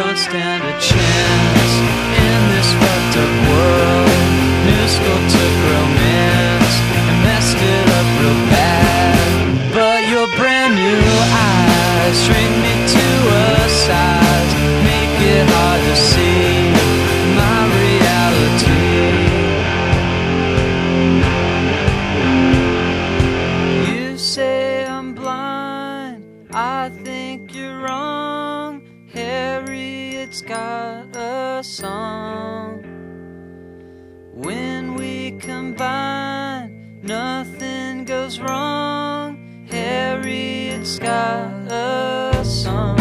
don't stand a chance in this fucked up world. New school took romance and messed it up real bad. But your brand new eyes shrink me to a size, make it hard to see my reality. You say I'm blind, I think you're wrong. Harriet's got a song. When we combine, nothing goes wrong. Harriet's got a song.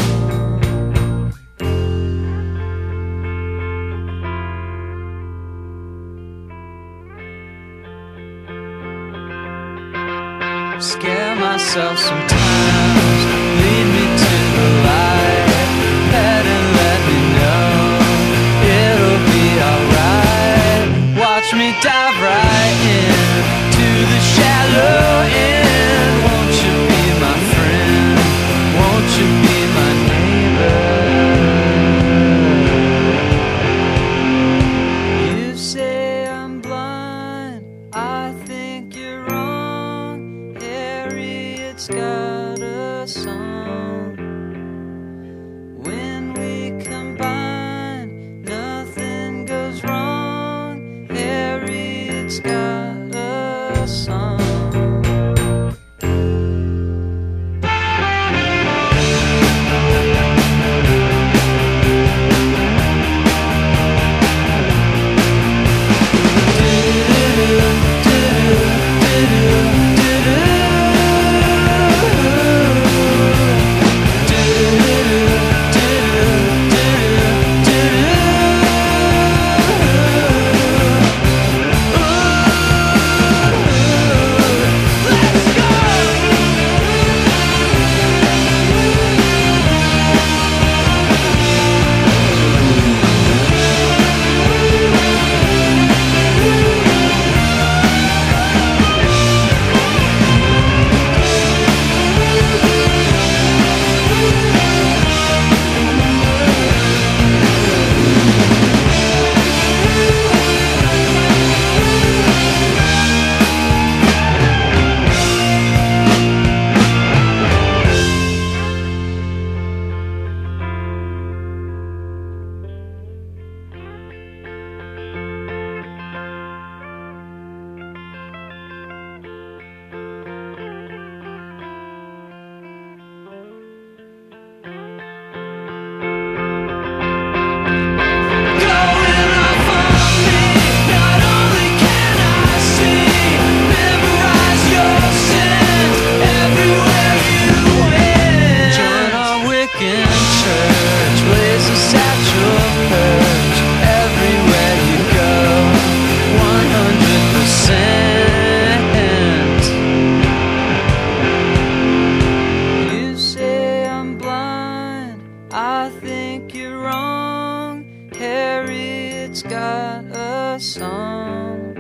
Scare myself sometimes, lead me to the light, head and let me know it'll be alright. Watch me dive right in to the shallow end. Won't you be my friend? Won't you be my neighbor? You say I'm blind, I think you're wrong. Harriet's got a song. When we combine, nothing goes wrong. Harriet's got a song. I think you're wrong. Harriet's got a song.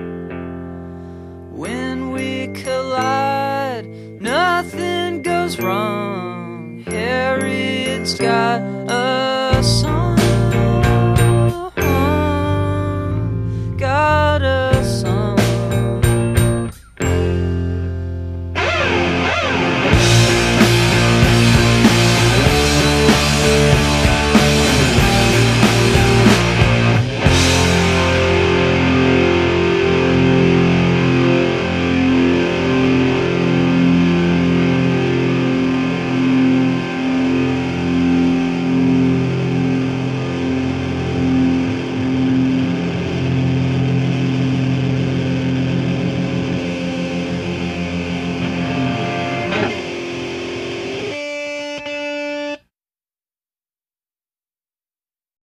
When we collide, nothing goes wrong. Harriet's got a